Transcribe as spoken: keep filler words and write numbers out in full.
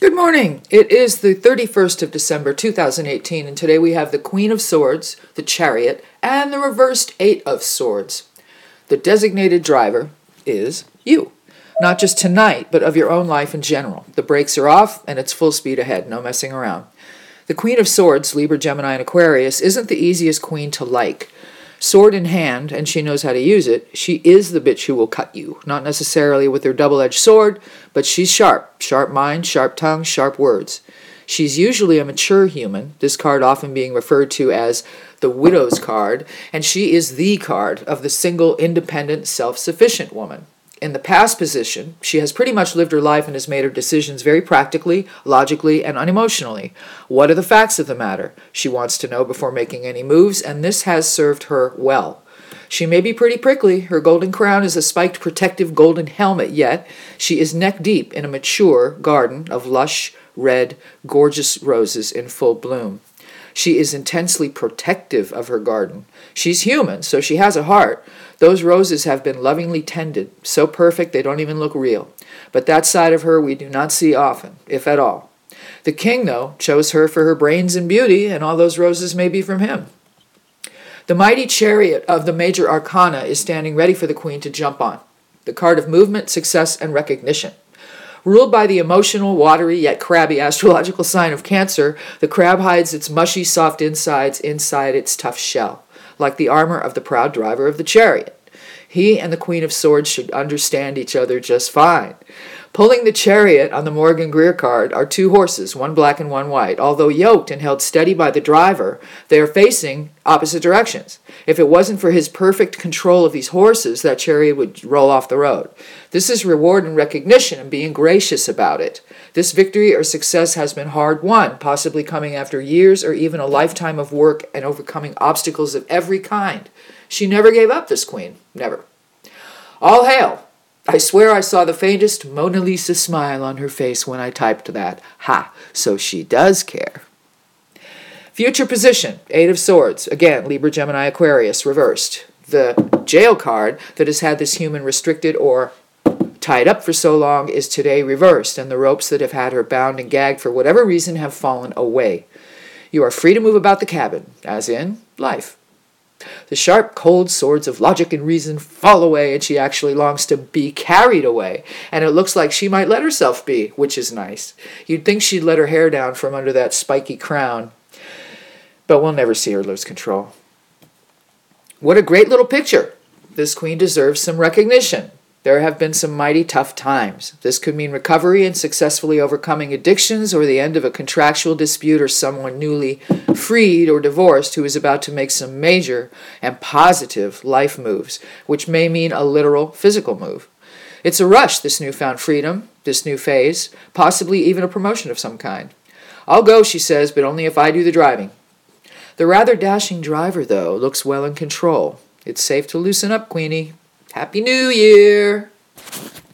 Good morning. It is the thirty-first of December two thousand eighteen, and today we have the Queen of Swords, the Chariot, and the reversed Eight of Swords. The designated driver is you. Not just tonight, but of your own life in general. The brakes are off, and it's full speed ahead, no messing around. The Queen of Swords, Libra, Gemini, and Aquarius, isn't the easiest queen to like. Sword in hand, and she knows how to use it, she is the bitch who will cut you. Not necessarily with her double-edged sword, but she's sharp. Sharp mind, sharp tongue, sharp words. She's usually a mature human, this card often being referred to as the widow's card, and she is the card of the single, independent, self-sufficient woman. In the past position, she has pretty much lived her life and has made her decisions very practically, logically, and unemotionally. What are the facts of the matter? She wants to know before making any moves, and this has served her well. She may be pretty prickly. Her golden crown is a spiked protective golden helmet, yet she is neck-deep in a mature garden of lush, red, gorgeous roses in full bloom. She is intensely protective of her garden. She's human, so she has a heart. Those roses have been lovingly tended, so perfect they don't even look real. But that side of her we do not see often, if at all. The king, though, chose her for her brains and beauty, and all those roses may be from him. The mighty chariot of the major arcana is standing ready for the queen to jump on. The card of movement, success, and recognition. Ruled by the emotional, watery, yet crabby astrological sign of Cancer, the crab hides its mushy, soft insides inside its tough shell, like the armor of the proud driver of the chariot. He and the Queen of Swords should understand each other just fine. Pulling the chariot on the Morgan Greer card are two horses, one black and one white. Although yoked and held steady by the driver, they are facing opposite directions. If it wasn't for his perfect control of these horses, that chariot would roll off the road. This is reward and recognition and being gracious about it. This victory or success has been hard won, possibly coming after years or even a lifetime of work and overcoming obstacles of every kind. She never gave up, this queen. Never. All hail! I swear I saw the faintest Mona Lisa smile on her face when I typed that. Ha! So she does care. Future position, Eight of Swords. Again, Libra, Gemini, Aquarius, reversed. The jail card that has had this human restricted or tied up for so long is today reversed, and the ropes that have had her bound and gagged for whatever reason have fallen away. You are free to move about the cabin, as in life. The sharp, cold swords of logic and reason fall away, and she actually longs to be carried away. And it looks like she might let herself be, which is nice. You'd think she'd let her hair down from under that spiky crown, but we'll never see her lose control. What a great little picture. This queen deserves some recognition. There have been some mighty tough times. This could mean recovery and successfully overcoming addictions or the end of a contractual dispute or someone newly freed or divorced who is about to make some major and positive life moves, which may mean a literal physical move. It's a rush, this newfound freedom, this new phase, possibly even a promotion of some kind. I'll go, she says, but only if I do the driving. The rather dashing driver, though, looks well in control. It's safe to loosen up, Queenie. Happy New Year!